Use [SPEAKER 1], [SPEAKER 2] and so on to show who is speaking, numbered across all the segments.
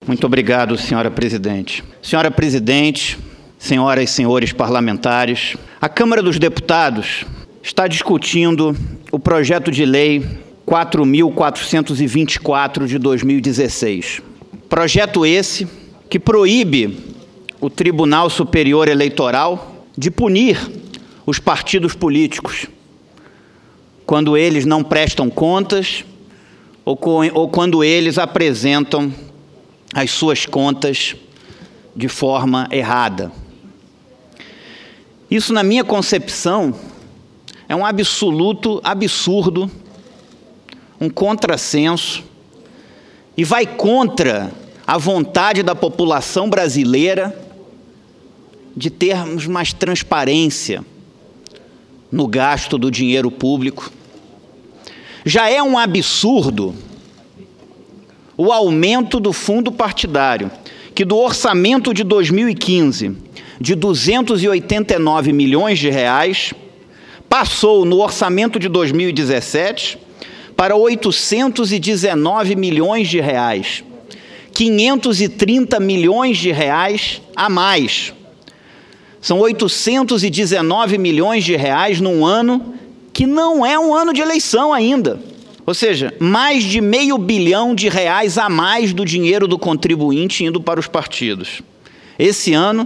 [SPEAKER 1] Muito obrigado, senhora presidente. Senhora presidente, senhoras e senhores parlamentares, a Câmara dos Deputados está discutindo o projeto de lei 4.424 de 2016. Projeto esse que proíbe o Tribunal Superior Eleitoral de punir os partidos políticos quando eles não prestam contas ou quando eles apresentam as suas contas de forma errada. Isso, na minha concepção, é um absoluto absurdo, um contrassenso, e vai contra a vontade da população brasileira de termos mais transparência no gasto do dinheiro público. Já é um absurdo o aumento do fundo partidário, que do orçamento de 2015, de 289 milhões de reais, passou no orçamento de 2017 para 819 milhões de reais, 530 milhões de reais a mais. São 819 milhões de reais num ano que não é um ano de eleição ainda. Ou seja, mais de R$500 bilhão a mais do dinheiro do contribuinte indo para os partidos. Esse ano,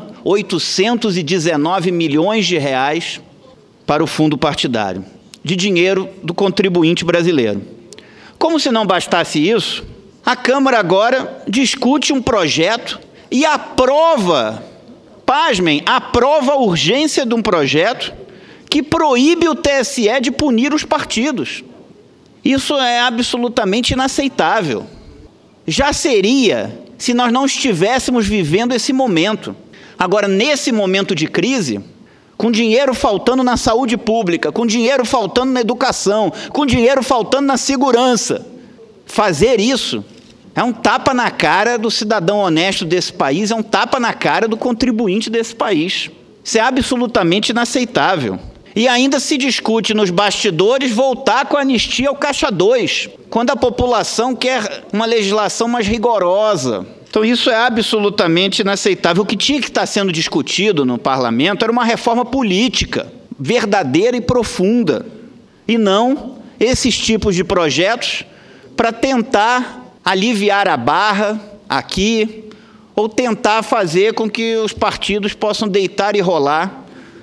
[SPEAKER 1] 819 milhões de reais para o fundo partidário, de dinheiro do contribuinte brasileiro. Como se não bastasse isso, a Câmara agora discute um projeto e aprova, pasmem, aprova a urgência de um projeto que proíbe o TSE de punir os partidos. Isso é absolutamente inaceitável. Já seria se nós não estivéssemos vivendo esse momento. Agora, nesse momento de crise, com dinheiro faltando na saúde pública, com dinheiro faltando na educação, com dinheiro faltando na segurança, fazer isso é um tapa na cara do cidadão honesto desse país, é um tapa na cara do contribuinte desse país. Isso é absolutamente inaceitável. E ainda se discute nos bastidores voltar com a anistia ao Caixa 2, quando a população quer uma legislação mais rigorosa. Então isso é absolutamente inaceitável. O que tinha que estar sendo discutido no parlamento era uma reforma política, verdadeira e profunda, e não esses tipos de projetos para tentar aliviar a barra aqui, ou tentar fazer com que os partidos possam deitar e rolar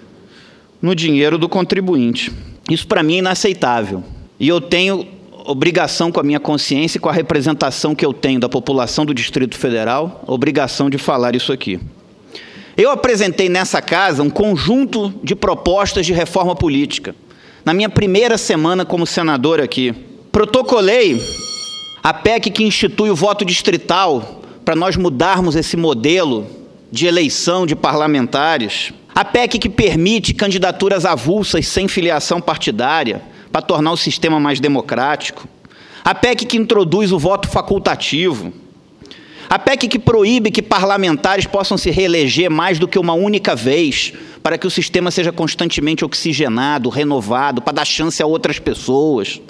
[SPEAKER 1] no dinheiro do contribuinte. Isso, para mim, é inaceitável. E eu tenho obrigação com a minha consciência e com a representação que eu tenho da população do Distrito Federal, obrigação de falar isso aqui. Eu apresentei nessa casa um conjunto de propostas de reforma política. Na minha primeira semana como senador aqui, protocolei a PEC que institui o voto distrital para nós mudarmos esse modelo de eleição de parlamentares. A PEC que permite candidaturas avulsas sem filiação partidária para tornar o sistema mais democrático. A PEC que introduz o voto facultativo. A PEC que proíbe que parlamentares possam se reeleger mais do que uma única vez, para que o sistema seja constantemente oxigenado, renovado, para dar chance a outras pessoas.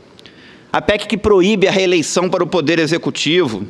[SPEAKER 1] A PEC que proíbe a reeleição para o Poder Executivo.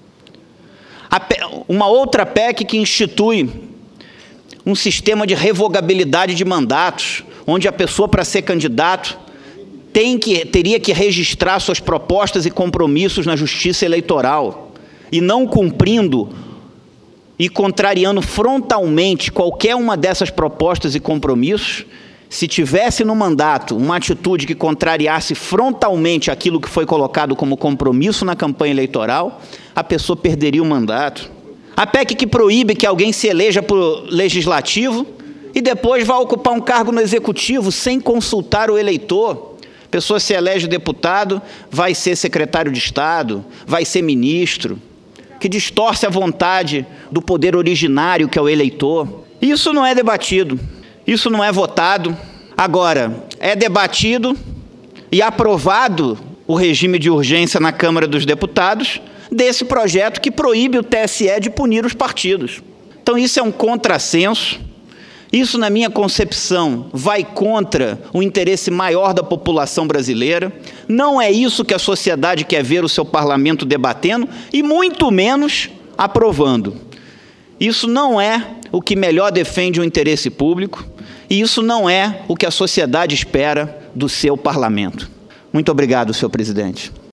[SPEAKER 1] Uma outra PEC que institui um sistema de revogabilidade de mandatos, onde a pessoa, para ser candidato, teria que registrar suas propostas e compromissos na Justiça Eleitoral, e não cumprindo e contrariando frontalmente qualquer uma dessas propostas e compromissos, se tivesse no mandato uma atitude que contrariasse frontalmente aquilo que foi colocado como compromisso na campanha eleitoral, a pessoa perderia o mandato. A PEC que proíbe que alguém se eleja para o legislativo e depois vá ocupar um cargo no executivo sem consultar o eleitor. A pessoa se elege deputado, vai ser secretário de Estado, vai ser ministro, que distorce a vontade do poder originário que é o eleitor. Isso não é debatido, isso não é votado. Agora, é debatido e aprovado o regime de urgência na Câmara dos Deputados desse projeto que proíbe o TSE de punir os partidos. Então isso é um contrassenso, isso, na minha concepção, vai contra o interesse maior da população brasileira, não é isso que a sociedade quer ver o seu parlamento debatendo, e muito menos aprovando. Isso não é o que melhor defende o interesse público e isso não é o que a sociedade espera do seu parlamento. Muito obrigado, senhor presidente.